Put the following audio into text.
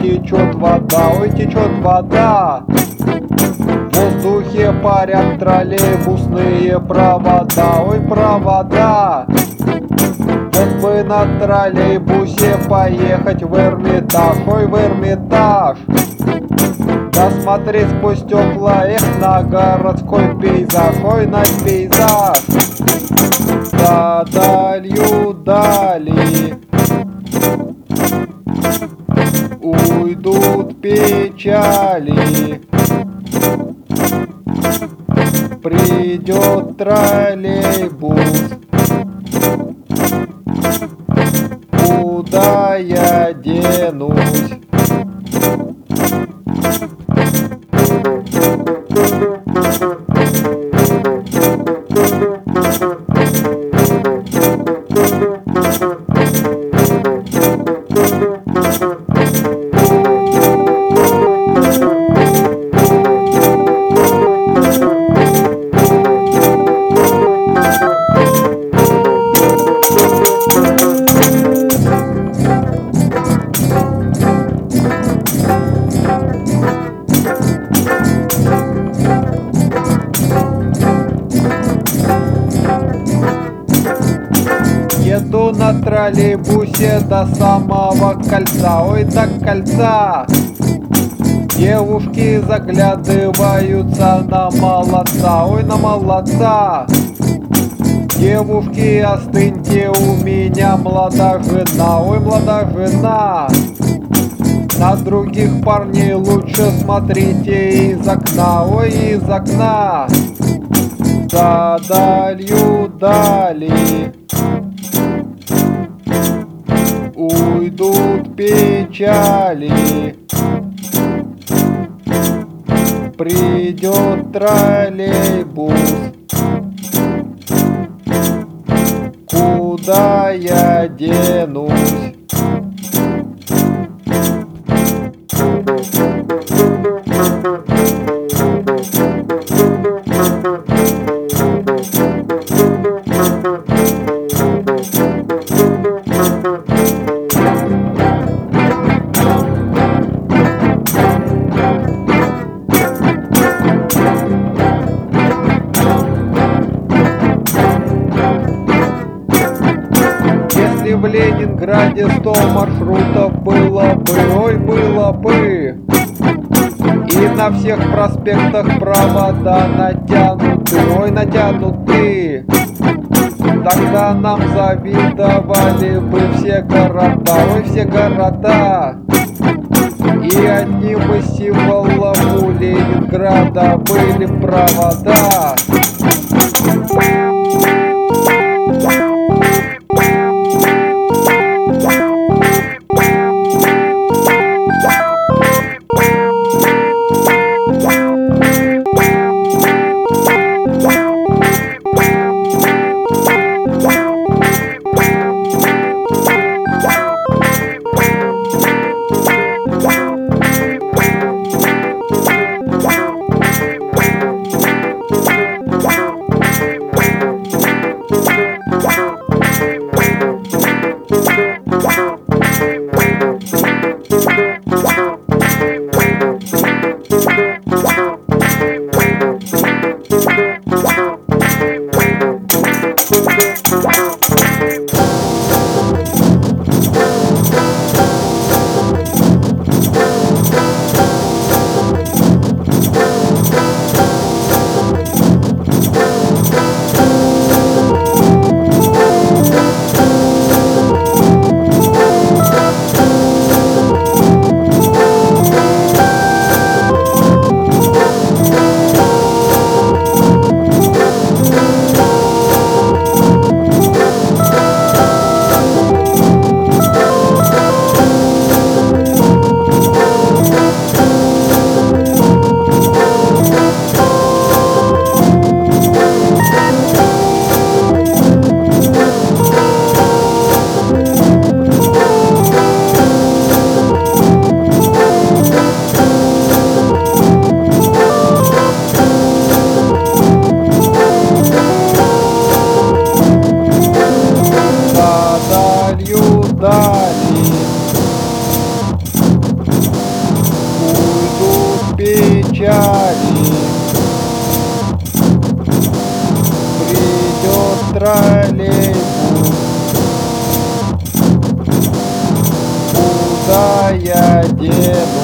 течет вода, ой, течет вода. В воздухе парят троллейбусные провода, ой, провода. Вот бы на троллейбусе поехать в Эрмитаж, ой, в Эрмитаж. Да смотреть сквозь стекла, эх, на городской пейзаж, ой, на пейзаж. За далью дали уйдут печали. Придет троллейбус, куда я денусь? Еду на троллейбусе до самого кольца, ой, до кольца. Девушки заглядываются на молодца, ой, на молодца. Девушки, остыньте, у меня млада жена, ой, млада жена. На других парней лучше смотрите из окна, ой, из окна. За далью дали уйдут печали. Придет троллейбус, куда я денусь? В Ленинграде 100 маршрутов было бы, ой, было бы. И на всех проспектах провода натянуты, ой, натянуты. Тогда нам завидовали бы все города, ой, все города. И одним из символов у Ленинграда были провода. печали. Придет троллейбус, куда я дену?